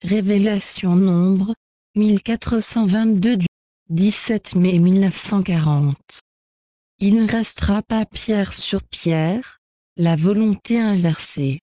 Révélation Nombre, 1422 du 17 mai 1940. Il ne restera pas pierre sur pierre, la volonté inversée.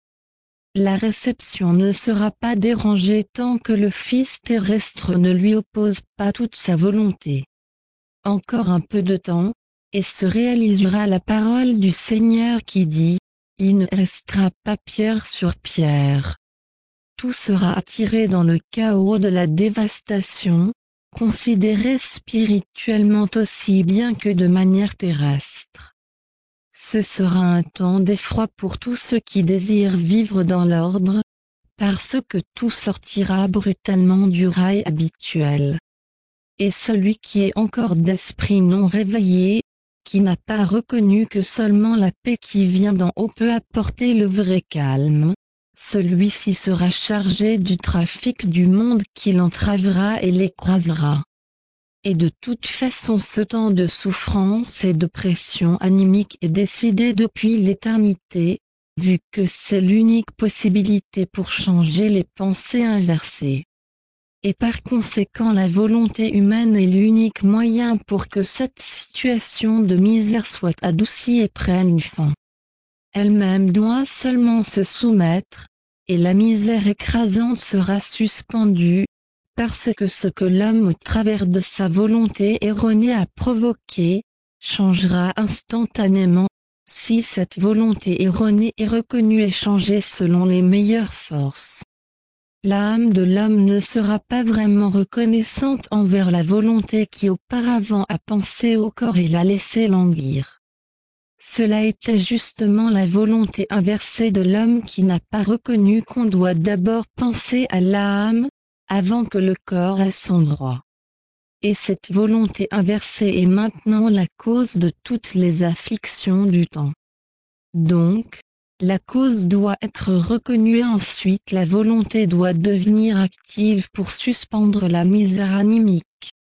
La réception ne sera pas dérangée tant que le Fils terrestre ne lui oppose pas toute sa volonté. Encore un peu de temps, et se réalisera la parole du Seigneur qui dit, « Il ne restera pas pierre sur pierre ». Tout sera attiré dans le chaos de la dévastation, considéré spirituellement aussi bien que de manière terrestre. Ce sera un temps d'effroi pour tous ceux qui désirent vivre dans l'ordre, parce que tout sortira brutalement du rail habituel. Et celui qui est encore d'esprit non réveillé, qui n'a pas reconnu que seulement la paix qui vient d'en haut peut apporter le vrai calme, celui-ci sera chargé du trafic du monde qui l'entravera et l'écrasera. Et de toute façon ce temps de souffrance et de pression animique est décidé depuis l'éternité, vu que c'est l'unique possibilité pour changer les pensées inversées. Et par conséquent la volonté humaine est l'unique moyen pour que cette situation de misère soit adoucie et prenne fin. Elle-même doit seulement se soumettre, et la misère écrasante sera suspendue, parce que ce que l'homme au travers de sa volonté erronée a provoqué, changera instantanément, si cette volonté erronée est reconnue et changée selon les meilleures forces. L'âme de l'homme ne sera pas vraiment reconnaissante envers la volonté qui auparavant a pensé au corps et l'a laissé languir. Cela était justement la volonté inversée de l'homme qui n'a pas reconnu qu'on doit d'abord penser à l'âme, avant que le corps ait son droit. Et cette volonté inversée est maintenant la cause de toutes les afflictions du temps. Donc, la cause doit être reconnue et ensuite la volonté doit devenir active pour suspendre la misère animique.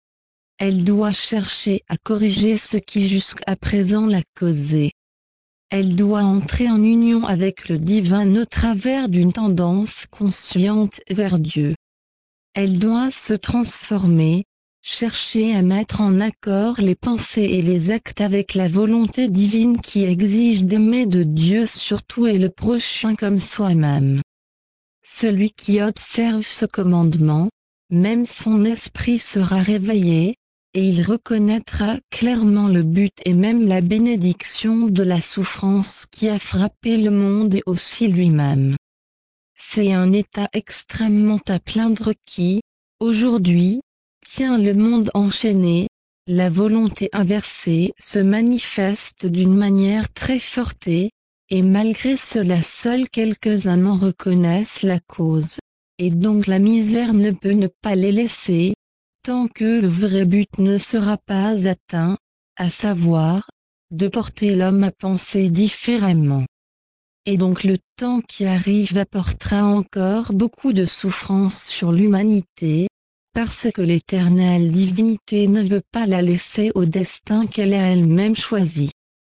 Elle doit chercher à corriger ce qui jusqu'à présent l'a causé. Elle doit entrer en union avec le divin au travers d'une tendance consciente vers Dieu. Elle doit se transformer, chercher à mettre en accord les pensées et les actes avec la volonté divine qui exige d'aimer de Dieu surtout et le prochain comme soi-même. Celui qui observe ce commandement, même son esprit sera réveillé, et il reconnaîtra clairement le but et même la bénédiction de la souffrance qui a frappé le monde et aussi lui-même. C'est un état extrêmement à plaindre qui, aujourd'hui, tient le monde enchaîné. La volonté inversée se manifeste d'une manière très forte et malgré cela seuls quelques-uns en reconnaissent la cause, et donc la misère ne peut ne pas les laisser, tant que le vrai but ne sera pas atteint, à savoir, de porter l'homme à penser différemment. Et donc le temps qui arrive apportera encore beaucoup de souffrance sur l'humanité, parce que l'éternelle divinité ne veut pas la laisser au destin qu'elle a elle-même choisi.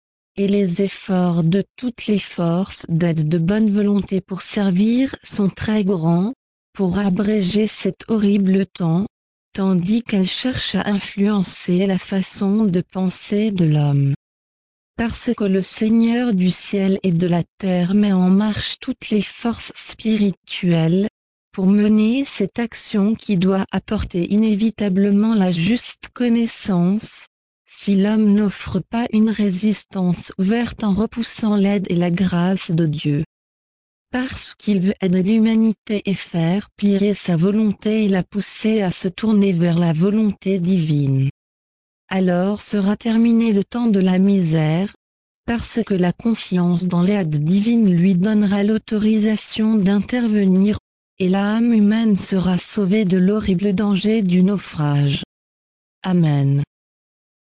Et les efforts de toutes les forces d'aide de bonne volonté pour servir sont très grands, pour abréger cet horrible temps, tandis qu'elle cherche à influencer la façon de penser de l'homme. Parce que le Seigneur du ciel et de la terre met en marche toutes les forces spirituelles, pour mener cette action qui doit apporter inévitablement la juste connaissance, si l'homme n'offre pas une résistance ouverte en repoussant l'aide et la grâce de Dieu. Parce qu'il veut aider l'humanité et faire plier sa volonté et la pousser à se tourner vers la volonté divine. Alors sera terminé le temps de la misère, parce que la confiance dans l'aide divine lui donnera l'autorisation d'intervenir, et l'âme humaine sera sauvée de l'horrible danger du naufrage. Amen.